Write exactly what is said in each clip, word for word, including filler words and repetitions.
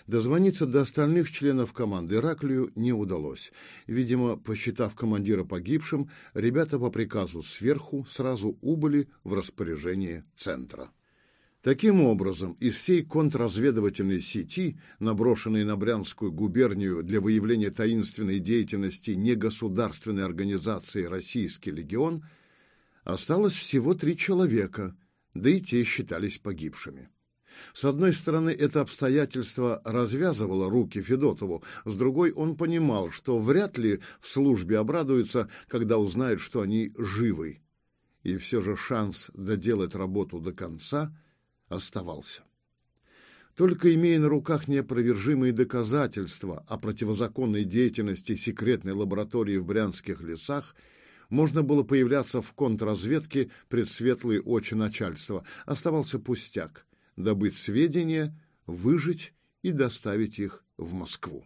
Дозвониться до остальных членов команды Ираклию не удалось. Видимо, посчитав командира погибшим, ребята по приказу сверху сразу убыли в распоряжение центра. Таким образом, из всей контрразведывательной сети, наброшенной на Брянскую губернию для выявления таинственной деятельности негосударственной организации «Российский легион», осталось всего три человека, да и те считались погибшими. С одной стороны, это обстоятельство развязывало руки Федотову, с другой он понимал, что вряд ли в службе обрадуются, когда узнают, что они живы. И все же шанс доделать работу до конца оставался. Только имея на руках неопровержимые доказательства о противозаконной деятельности секретной лаборатории в Брянских лесах, можно было появляться в контрразведке пред светлые очи начальства. Оставался пустяк – добыть сведения, выжить и доставить их в Москву.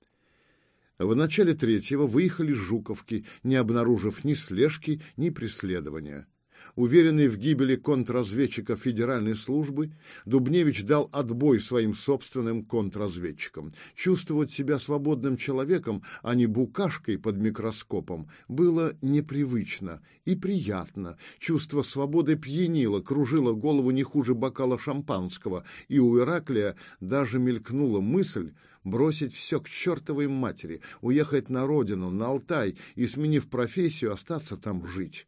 В начале третьего выехали с Жуковки, не обнаружив ни слежки, ни преследования. Уверенный в гибели контрразведчиков Федеральной службы, Дубневич дал отбой своим собственным контрразведчикам. Чувствовать себя свободным человеком, а не букашкой под микроскопом, было непривычно и приятно. Чувство свободы пьянило, кружило голову не хуже бокала шампанского, и у Ираклия даже мелькнула мысль бросить все к чертовой матери, уехать на родину, на Алтай и, сменив профессию, остаться там жить.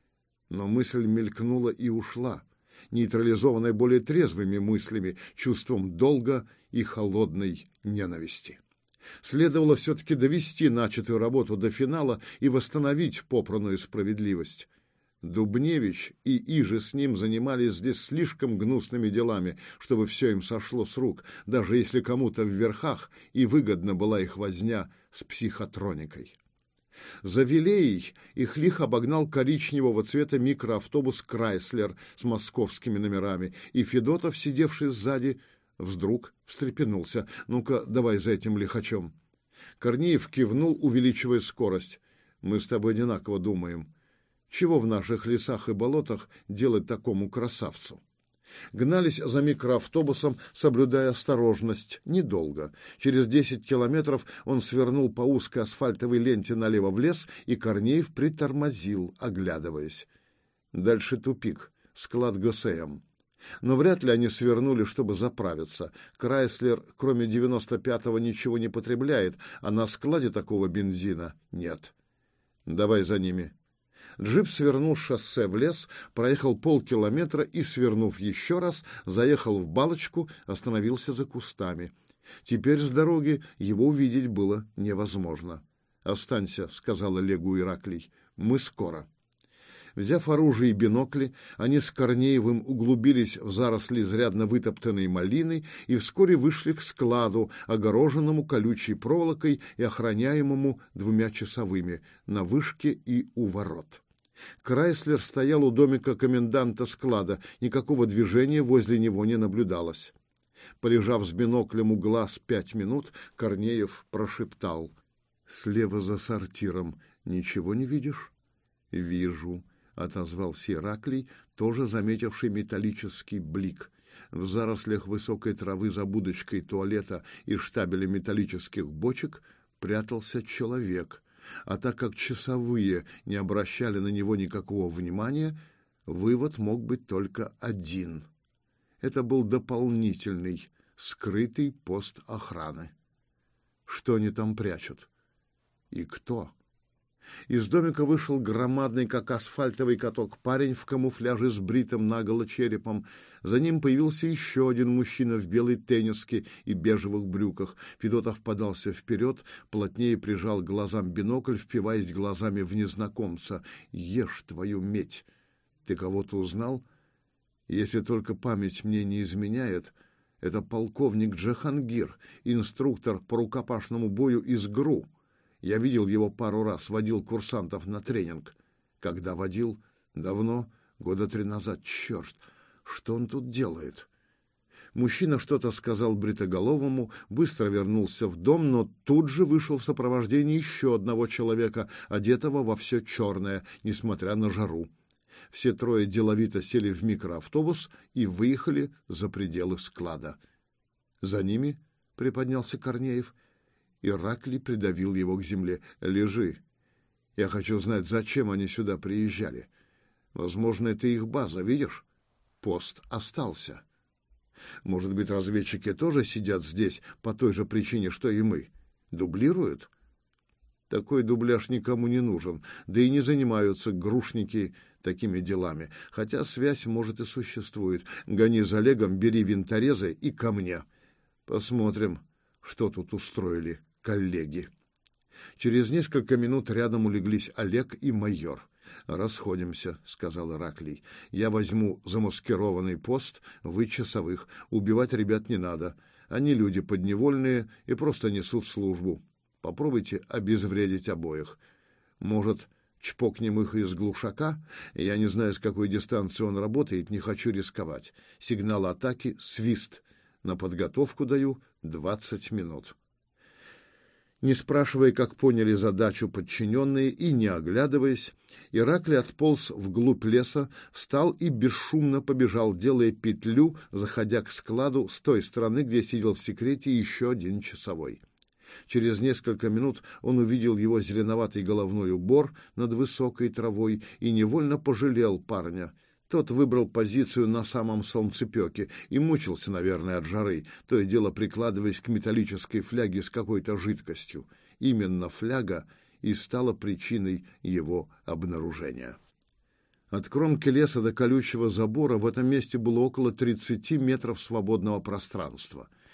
Но мысль мелькнула и ушла, нейтрализованная более трезвыми мыслями, чувством долга и холодной ненависти. Следовало все-таки довести начатую работу до финала и восстановить попранную справедливость. Дубневич и иже с ним занимались здесь слишком гнусными делами, чтобы все им сошло с рук, даже если кому-то в верхах и выгодна была их возня с психотроникой. За Вилеей их лихо обогнал коричневого цвета микроавтобус «Крайслер» с московскими номерами, и Федотов, сидевший сзади, вдруг встрепенулся. «Ну-ка, давай за этим лихачом». Корнеев кивнул, увеличивая скорость. «Мы с тобой одинаково думаем. Чего в наших лесах и болотах делать такому красавцу?» Гнались за микроавтобусом, соблюдая осторожность, недолго. Через десять километров он свернул по узкой асфальтовой ленте налево в лес, и Корнеев притормозил, оглядываясь. Дальше тупик, склад ГСМ. Но вряд ли они свернули, чтобы заправиться. Крайслер, кроме девяносто пятого, ничего не потребляет, а на складе такого бензина нет. «Давай за ними». Джип свернул с шоссе в лес, проехал полкилометра и, свернув еще раз, заехал в балочку, остановился за кустами. Теперь с дороги его увидеть было невозможно. «Останься», — сказал Олегу Ираклий, — «мы скоро». Взяв оружие и бинокли, они с Корнеевым углубились в заросли изрядно вытоптанной малины и вскоре вышли к складу, огороженному колючей проволокой и охраняемому двумя часовыми на вышке и у ворот. Крайслер стоял у домика коменданта склада, никакого движения возле него не наблюдалось. Полежав с биноклем у глаз пять минут, Корнеев прошептал: «Слева за сортиром ничего не видишь?» «Вижу», — отозвался Ираклий, тоже заметивший металлический блик. В зарослях высокой травы за будочкой туалета и штабеля металлических бочек прятался человек, а так как часовые не обращали на него никакого внимания, вывод мог быть только один. Это был дополнительный, скрытый пост охраны. Что они там прячут? И кто? Из домика вышел громадный, как асфальтовый каток, парень в камуфляже с бритым наголо черепом. За ним появился еще один мужчина в белой тенниске и бежевых брюках. Федотов подался вперед, плотнее прижал к глазам бинокль, впиваясь глазами в незнакомца. «Ешь твою медь! Ты кого-то узнал? Если только память мне не изменяет, это полковник Джахангир, инструктор по рукопашному бою из ГРУ. Я видел его пару раз, водил курсантов на тренинг. Когда водил? Давно, года три назад. Черт, что он тут делает?» Мужчина что-то сказал бритоголовому, быстро вернулся в дом, но тут же вышел в сопровождении еще одного человека, одетого во все черное, несмотря на жару. Все трое деловито сели в микроавтобус и выехали за пределы склада. За ними — приподнялся Корнеев. Ираклий придавил его к земле. «Лежи. Я хочу знать, зачем они сюда приезжали. Возможно, это их база, видишь? Пост остался. Может быть, разведчики тоже сидят здесь по той же причине, что и мы? Дублируют? Такой дубляж никому не нужен, да и не занимаются грушники такими делами, хотя связь, может, и существует. Гони за Олегом, бери винторезы и ко мне. Посмотрим, что тут устроили коллеги». Через несколько минут рядом улеглись Олег и майор. «Расходимся», — сказал Ираклий. «Я возьму замаскированный пост, вы часовых. Убивать ребят не надо. Они люди подневольные и просто несут службу. Попробуйте обезвредить обоих. Может, чпокнем их из глушака? Я не знаю, с какой дистанции он работает, не хочу рисковать. Сигнал атаки — свист. На подготовку даю двадцать минут». Не спрашивая, как поняли задачу подчиненные, и не оглядываясь, Ираклий отполз вглубь леса, встал и бесшумно побежал, делая петлю, заходя к складу с той стороны, где сидел в секрете еще один часовой. Через несколько минут он увидел его зеленоватый головной убор над высокой травой и невольно пожалел парня. Тот выбрал позицию на самом солнцепеке и мучился, наверное, от жары, то и дело прикладываясь к металлической фляге с какой-то жидкостью. Именно фляга и стала причиной его обнаружения. От кромки леса до колючего забора в этом месте было около тридцати метров свободного пространства.